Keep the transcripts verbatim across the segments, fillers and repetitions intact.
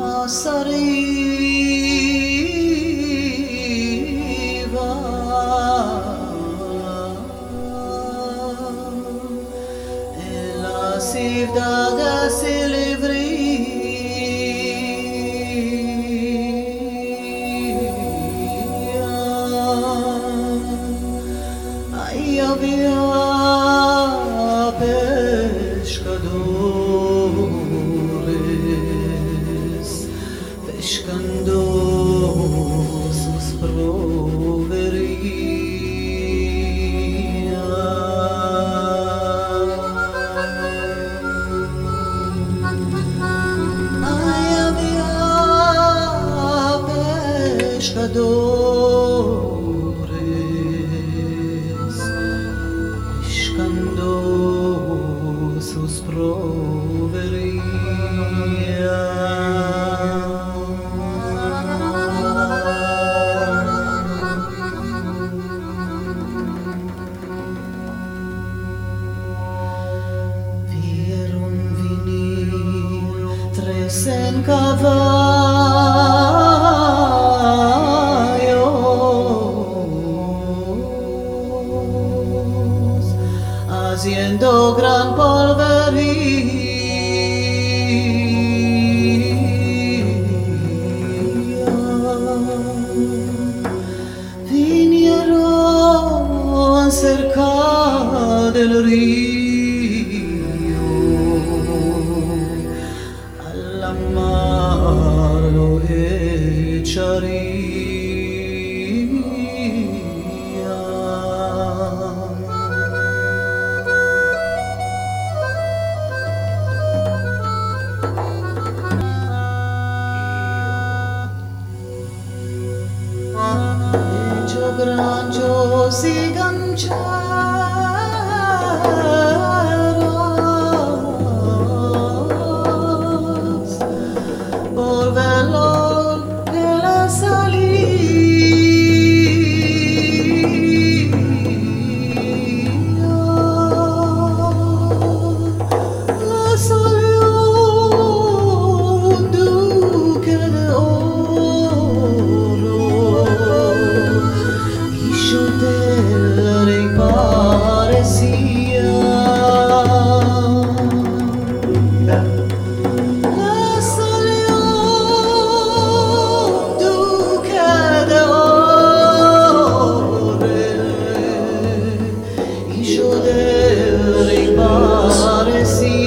Masariva Ela sivdada se livri Ai avia pescadores pescando sus proveria Ai avia pescadores pescando sus proveria Vieron venir tres en caballos haciendo gran polvería vinieron cerca del río a la mar lo echaría Hecho granchos y gancheros por verlo de la salida la salió un duque de oro hijo del rey parecía la salió un duque de oro hijo del rey parecía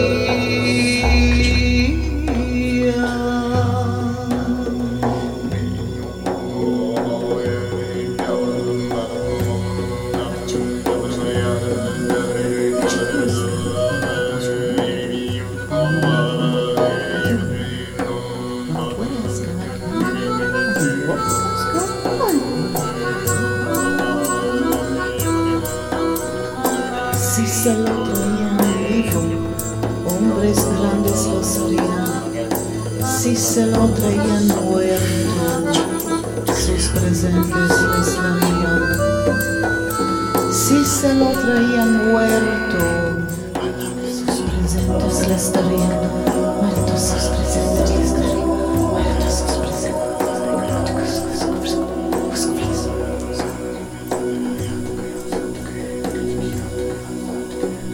Si se lo traían vivo, hombres grandes lo serían. Si se lo traían muerto, sus presentes les darían. Si se lo traían muerto, sus presentes les darían. Muertos sus presentes les darían. Muertos sus presentes.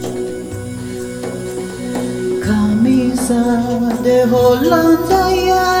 Camisa de Holanda ya